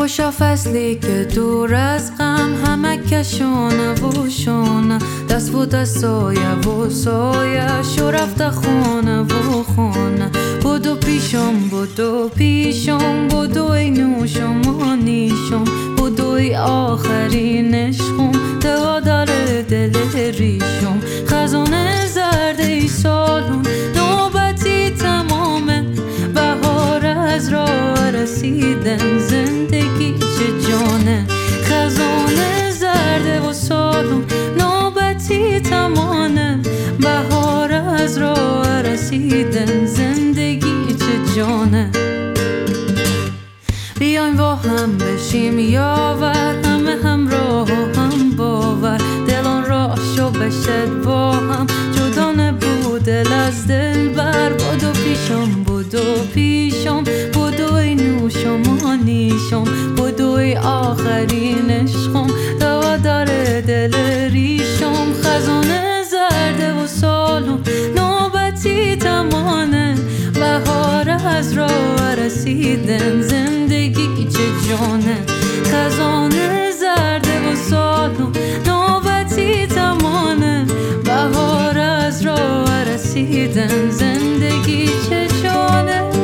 خوشا فصلی که دور از غم همه کشونه و شونه دست و دستای و سایش و رفته خونه و خونه بودو پیشم بودوی نوشم و نیشم بودوی آخرین عشقم دوا داره دل ریشم خزانه زرده سالون نوبتی تمامه بهار از راه رسیدن زندگی چه جانه خزانه زرده و سالون نوبتی تمامه بهار از راه رسیدن زندگی چه جانه بیاین با هم بشیم یاور همه همراه و هم باور دلان راهشو بشد با هم جدا نبود دل از دل بر بودو پیشم بودوی نوشم و نیشم بودوی آخرین عشقم دوا داره دل ریشم خزانه زرده و سالم نوبتی تمانه بهار از راه رسیدن زندگی چه جانه خزانه زرده و سالم نوبتی تمانه بهار از راه رسیدن زندگی چه جانه